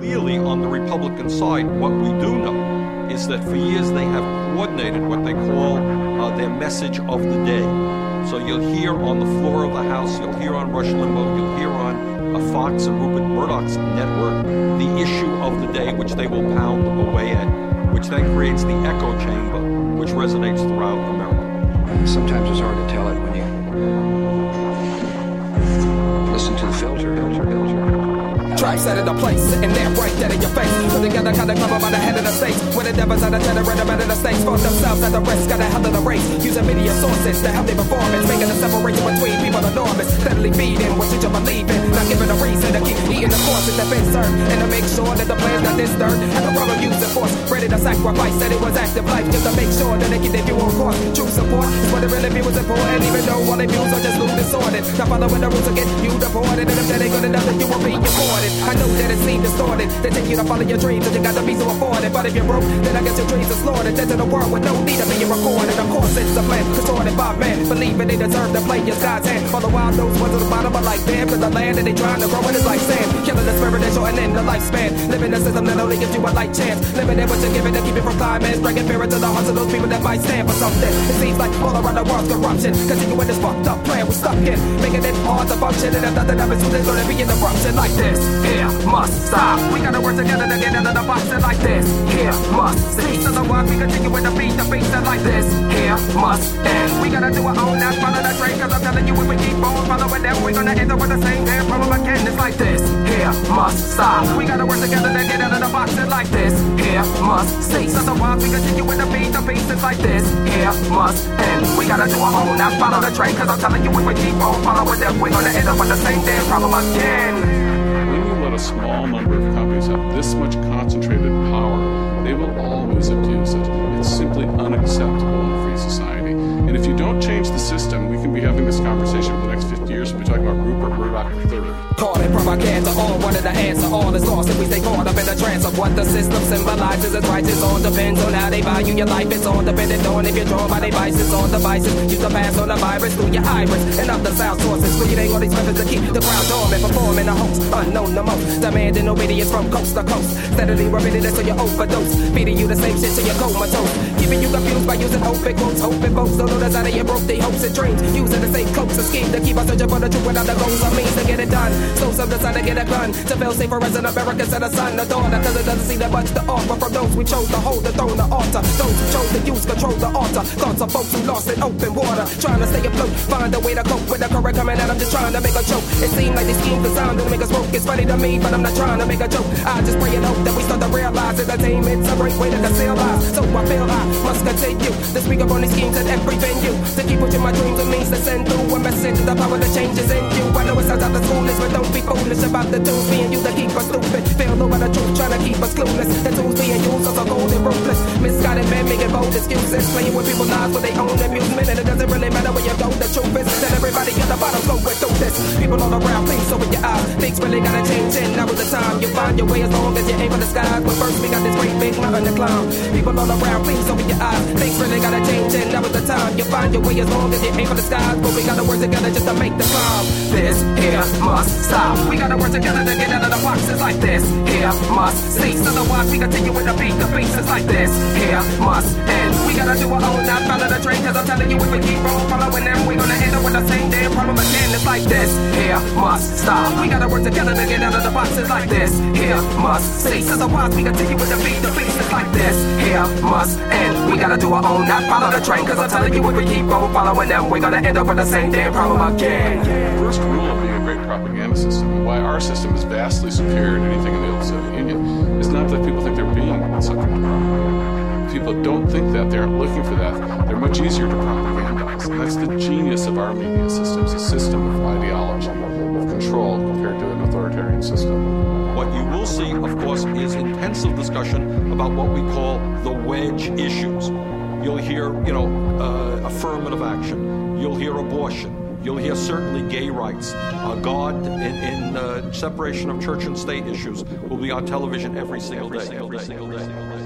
Clearly, on the Republican side, what we do know is that for years they have coordinated what they call their message of the day. So you'll hear on the floor of the House, you'll hear on Rush Limbaugh, you'll hear on Fox and Rupert Murdoch's network the issue of the day, which they will pound away at, which then creates the echo chamber, which resonates throughout America. Sometimes it's hard to tell it when you listen to the filter. Tribe set in a place, sitting there right dead in your face. Put together, kinda clever by the head of the states. When the devils out of cheddar and the men of the states for themselves at the risk of the hell of the race. Using media sources to help their performance, making a separation between people enormous. Steadily feeding what you believe in, not giving a reason to keep eating the courses that been served. And to make sure that the plan's not disturbed. And the problem using force, ready to sacrifice, that it was active life. Just to make sure that they keep their view on course. True support is what it really feels important. Even though all their views are just loose and sorted. Now following the rules will get you deported. And if that ain't good enough, then you will be afforded. I know that it seems distorted. They take you to follow your dreams, and you got to be so afforded. But if you're broke, then I guess your dreams are slaughtered. Dead to the world with no need to be recorded. Of course, it's a plan distorted by men, believing they deserve to play your God's hand. All the while, those ones at the bottom are like them, cause the land that they trying to grow in is like sand. Killing the spirit and shortening the lifespan. Living a system that only gives you a light chance. Limiting what you're giving to keep it from climax. Bringing fear into the hearts of those people that might stand for something. It seems like all around the world's corruption. Continue with this fucked up plan we stuck in, making it hard to function. And if nothing happens soon, there's gonna be an eruption like this. Here must stop. We gotta work together to get out of the box like this. Here must cease. Otherwise we continue with the beat like this. Here must end. We gotta do our own, not follow the train. Cause I'm telling you, if we keep on following them, we're gonna end up with the same damn problem again. It's like this. Here must stop. We gotta work together to get out of the box like this. Here must cease. Otherwise we continue with the beat like this. Here must end. We gotta do our own, not follow the train. Cause I'm telling you, if we keep on following them, we're gonna end up with the same damn problem again. A small number of companies have this much concentrated power, they will always abuse it. It's simply unacceptable in a free society. And if you don't change the system, we can be having this conversation for the next 50 years. We'll be talking about Rupert Murdoch III. Call it propaganda, all wanted the answer. All is lost if we stay caught up in the trance of what the system symbolizes. It's right, it's all depends on how they value your life. It's all dependent on if you're drawn by devices or devices. Use the pass on the virus through your iris and other sound sources. Creating all these methods to keep the crowd dormant, performing a host unknown the most. Demanding obedience from coast to coast. Steadily repeating this so you overdose. Feeding you the same shit till you're comatose. Keeping you confused by using open quotes. Hoping folks don't know that's how they broke their hopes and dreams. Using the same cloaks and schemes to keep us searching for the truth without the goals or means to get it done. So some decide to get a gun to feel safer as an American and a son, a daughter. Cause it doesn't seem that much to offer from those we chose to hold the throne, the altar. Those who chose to use control the altar. Thoughts of folks who lost in open water. Trying to stay afloat, find a way to cope with the current coming out. I'm just trying to make a joke. It seems like these schemes designed to make us woke. It's funny to me, but I'm not trying to make a joke. I just pray and hope that we start to realize entertainment's a great way to conceal lies. So I feel I must continue to speak up on these schemes at every venue. To keep pushing my dreams and means to send through a message. The power that changes in you. I know it sounds out the foolish, but don't be foolish about the tools being used to keep us stupid. Feel over the truth, trying to keep us clueless. The tools being used are so cold and ruthless. Misguided men making bold excuses. Playing with people's lives for their own amusement. And it doesn't really matter where you go. The truth is that everybody at the bottom going through this. People all around, please open your eyes. Things really gotta change and now is the time. You find your way as long as you aim for the skies. But first we got this great big mountain to climb. People all around, please open your eyes. Things really gotta change and now is the time. You find your way as long as you aim for the skies. But we gotta work together just to make the climb. This here must stop. We gotta work together to get out of the boxes like this. Here must cease. Otherwise we continue with the pieces like this. Here must end. We gotta do our own, not follow the train. Cause I'm telling you, if we keep on following them, we're gonna end up with the same damn problem again. It's like this. Here must stop. We gotta work together to get out of the boxes like this. Here must cease. Otherwise we continue with the pieces like this. Here must end. We gotta do our own, not follow the train. Cause I'm telling you, if we keep on following them, we're gonna end up with the same damn problem again. First rule of being a great propaganda system, and why our system is vastly superior to anything in the old Soviet Union, is not that people think they're being subject to propaganda. People don't think that. They aren't looking for that. They're much easier to propagandize. And that's the genius of our media systems, a system of ideology, of control compared to an authoritarian system. What you will see, of course, is intensive discussion about what we call the wedge issues. You'll hear, affirmative action. You'll hear abortion. You'll hear certainly gay rights. God in separation of church and state issues will be on television every single day.